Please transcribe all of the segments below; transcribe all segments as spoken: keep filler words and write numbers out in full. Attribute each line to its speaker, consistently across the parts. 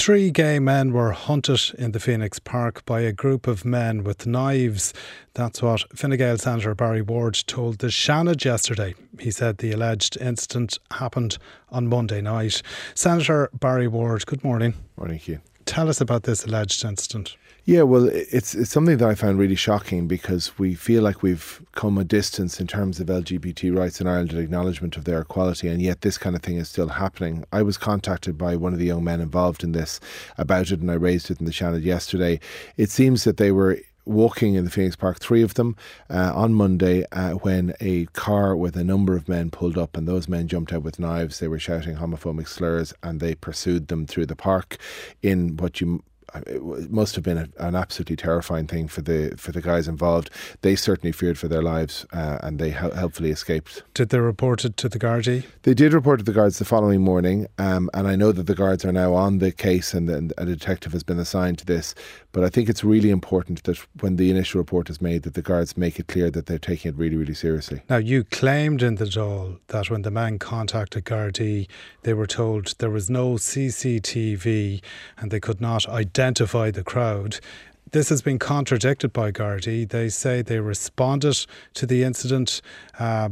Speaker 1: Three gay men were hunted in the Phoenix Park by a group of men with knives. That's what Fine Gael Senator Barry Ward told the Seanad yesterday. He said the alleged incident happened on Monday night. Senator Barry Ward, good morning.
Speaker 2: Morning, Hugh.
Speaker 1: Tell us about this alleged incident.
Speaker 2: Yeah, well, it's it's something that I found really shocking because we feel like we've come a distance in terms of L G B T rights in Ireland and acknowledgement of their equality, and yet this kind of thing is still happening. I was contacted by one of the young men involved in this about it, and I raised it in the Seanad yesterday. It seems that they were walking in the Phoenix Park, three of them, uh, on Monday uh, when a car with a number of men pulled up, and those men jumped out with knives. They were shouting homophobic slurs and they pursued them through the park in what you it must have been a, an absolutely terrifying thing for the for the guys involved. They certainly feared for their lives uh, and they hel- helpfully escaped.
Speaker 1: Did they report it to the Gardaí?
Speaker 2: They did report to the guards the following morning, um, and I know that the guards are now on the case and, and a detective has been assigned to this. But I think it's really important that when the initial report is made that the guards make it clear that they're taking it really, really seriously.
Speaker 1: Now, you claimed in the Dáil that when the men contacted Gardaí, they were told there was no C C T V and they could not identify the crowd. This has been contradicted by Gardaí. They say they responded to the incident uh,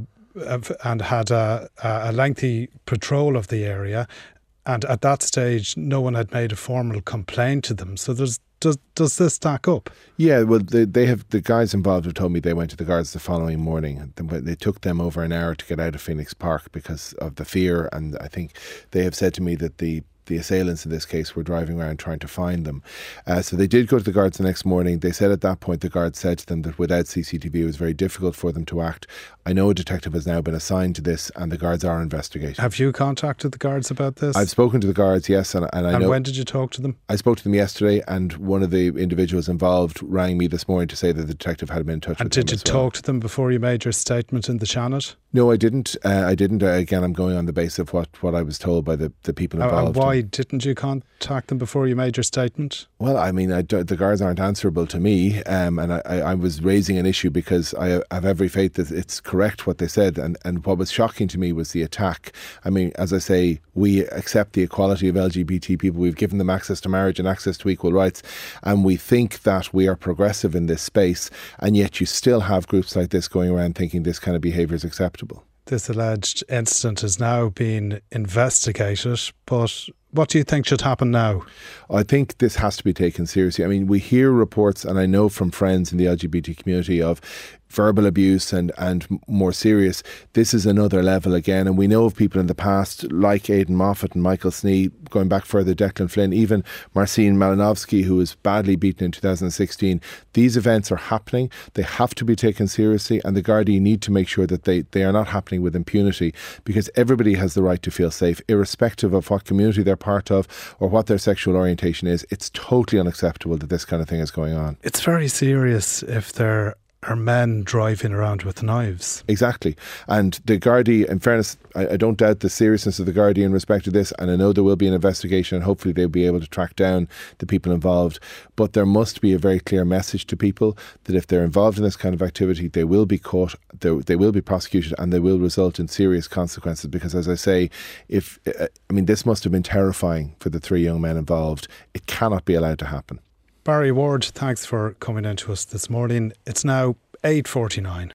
Speaker 1: and had a, a lengthy patrol of the area. And at that stage, no one had made a formal complaint to them. So there's Does does this stack up?
Speaker 2: Yeah, well, they, they have the guys involved have told me they went to the guards the following morning. They took them over an hour to get out of Phoenix Park because of the fear, and I think they have said to me that the the assailants in this case were driving around trying to find them. Uh, so they did go to the guards the next morning. They said at that point, the guards said to them that without C C T V it was very difficult for them to act. I know a detective has now been assigned to this and the guards are investigating.
Speaker 1: Have you contacted the guards about this?
Speaker 2: I've spoken to the guards, yes. And, and I
Speaker 1: and
Speaker 2: know.
Speaker 1: when did you talk to them?
Speaker 2: I spoke to them yesterday, and one of the individuals involved rang me this morning to say that the detective had been in touch
Speaker 1: and
Speaker 2: with them.
Speaker 1: And did you
Speaker 2: as well.
Speaker 1: talk to them before you made your statement in the Seanad?
Speaker 2: No, I didn't. Uh, I didn't. Uh, again, I'm going on the basis of what, what I was told by the, the people involved.
Speaker 1: And why didn't you contact them before you made your statement?
Speaker 2: Well, I mean, I the guards aren't answerable to me, um, and I, I was raising an issue because I have every faith that it's correct what they said, and, and what was shocking to me was the attack. I mean, as I say, we accept the equality of L G B T people. We've given them access to marriage and access to equal rights, and we think that we are progressive in this space, and yet you still have groups like this going around thinking this kind of behaviour is acceptable.
Speaker 1: This alleged incident has now been investigated, but what do you think should happen now?
Speaker 2: I think this has to be taken seriously. I mean, we hear reports, and I know from friends in the L G B T community, of verbal abuse and, and more serious. This is another level again, and we know of people in the past like Aidan Moffat and Michael Snee, going back further, Declan Flynn, even Marcin Malinowski, who was badly beaten in two thousand sixteen. These events are happening. They have to be taken seriously, and the Gardaí need to make sure that they, they are not happening with impunity, because everybody has the right to feel safe, irrespective of what community they're part of or what their sexual orientation is. It's totally unacceptable that this kind of thing is going on.
Speaker 1: It's very serious if there are men driving around with knives.
Speaker 2: Exactly. And the Gardaí, in fairness, I, I don't doubt the seriousness of the Gardaí in respect to this, and I know there will be an investigation and hopefully they'll be able to track down the people involved. But there must be a very clear message to people that if they're involved in this kind of activity, they will be caught, they, they will be prosecuted, and they will result in serious consequences. Because as I say, if I mean, this must have been terrifying for the three young men involved. It cannot be allowed to happen.
Speaker 1: Barry Ward, thanks for coming in to us this morning. It's now eight forty-nine.